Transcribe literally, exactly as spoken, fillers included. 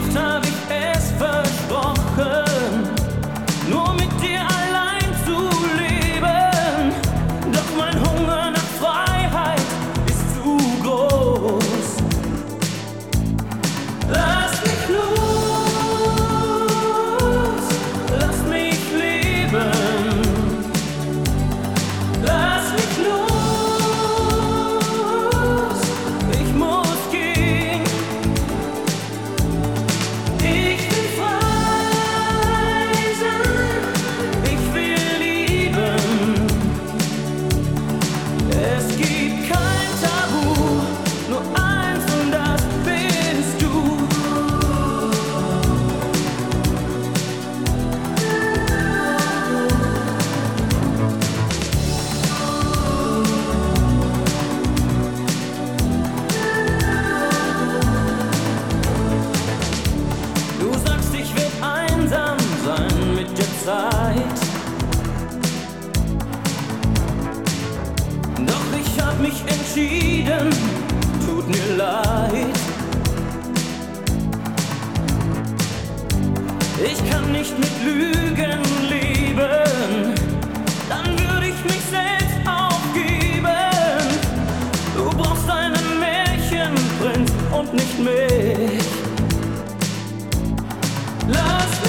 oft hab ich es versprochen, nur mit dir allein zu leben. Doch mein Hunger nach Freiheit ist zu groß. Lass mich los, lass mich leben. Lass mich los, ich muss gehen. Ich will frei sein, ich will lieben. Es gibt kein Tabu, nur eins und das bist du. Du sagst, ich werd einsam sein mit der Zeit. Doch ich hab mich entschieden, tut mir leid. Ich kann nicht mit Lügen leben, dann würde ich mich selbst aufgeben. Du brauchst einen Märchenprinz und nicht mich. Lass